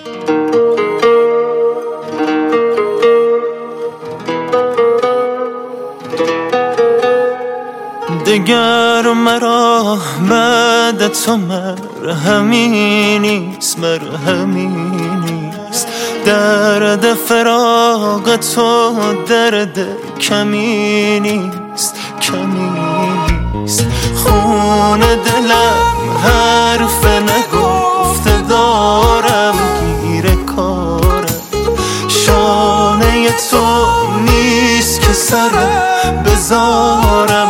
دگر مرا بعد تو مرهمی نیست، مرهمی نیست. درد فراق تو درد کمی نیست، کمی نیست. خون دلم حرف نگفته دارم گیر کارم. شانه تو نیست که سرم بذارم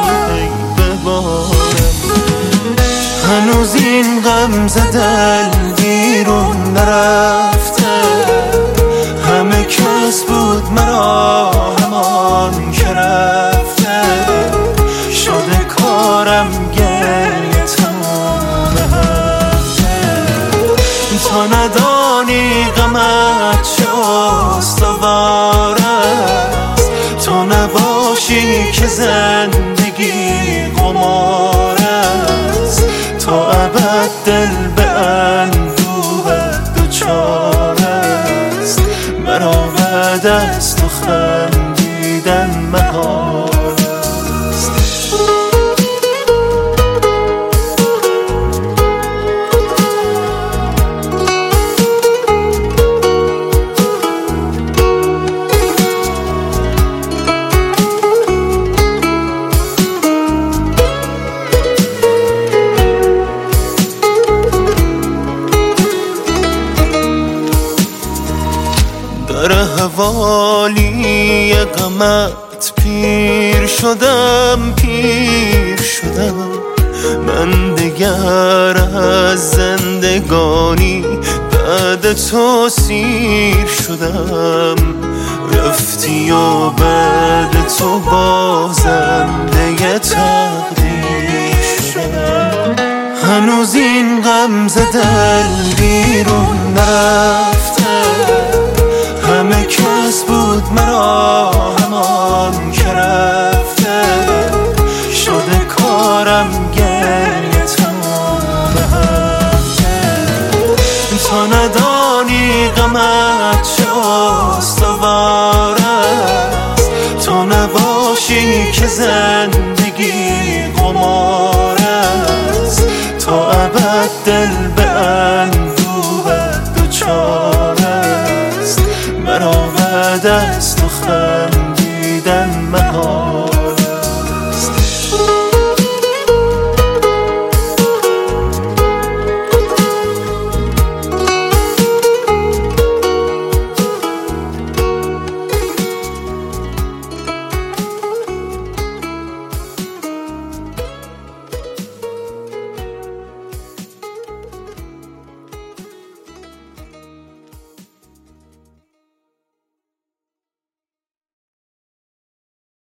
هنوز این غمزه دل بیرون نرفته. همه کس بود مرا همان که رفته. شده کارم گریه تمام هفته. تا ندانی غمت چه استوار است، تا نباشی که زندگی قمار است. تا ابد دل به اندوهت دچار است. مرا بعد از تو خندیدن محال است. در حوالی غمت پیر شدم، پیر شدم. من دگر از زندگانی بعد تو سیر شدم. رفتی و بعد تو بازنده تقدیر شدم. هنوز این غمزه دل بیرون نرفته. همه کس بود مرا همان که رفته. شده کارم گریه تمام هفته. تا ندانی غمت چه استوار است، تا نباشی که زندگی قمار است. تا ابد دل به